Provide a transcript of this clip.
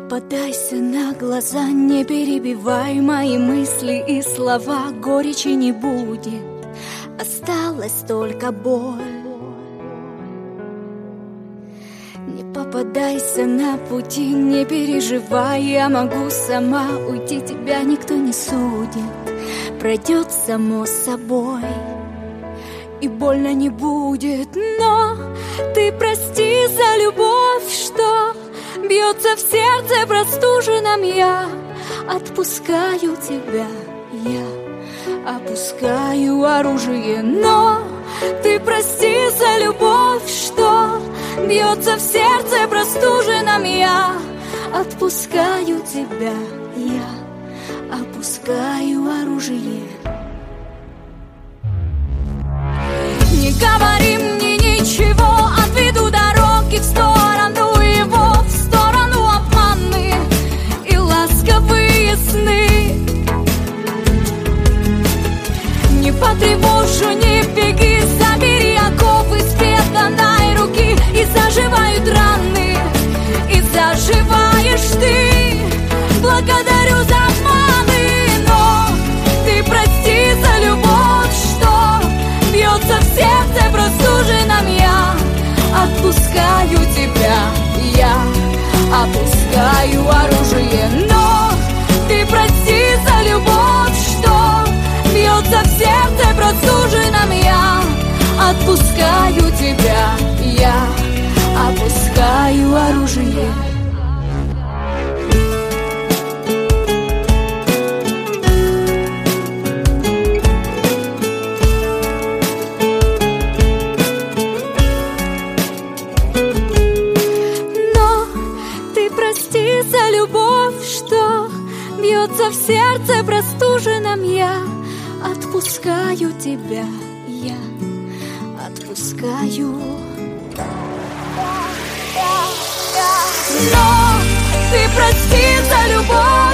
попадайся на глаза, не перебивай мои мысли и слова. Горечи не будет, осталась только боль. Не попадайся на пути, не переживай, я могу сама уйти, тебя никто не судит. Пройдет само собой, и больно не будет. Но ты прости за любовь, что бьется в сердце простуженном. Я отпускаю тебя, я опускаю оружие. Но ты прости за любовь, что бьется в сердце простуженном. Я отпускаю тебя, я опускаю оружие. Не говори мне ничего, отведу дороги в сторону его, в сторону обманные и ласковые сны. Не потревожу, не беги, забери оковы с преданной руки. И заживают раны, и заживаешь ты. Благодарю за обманы, но ты прости за любовь, что бьется в сердце простуженном. Я отпускаю тебя, я опускаю оружие. Но ты прости за любовь, что бьется в сердце простуженном. Я отпускаю тебя, я опускаю оружие. За любовь, что бьется в сердце простуженном. Я отпускаю тебя, я отпускаю. Но ты прости за любовь,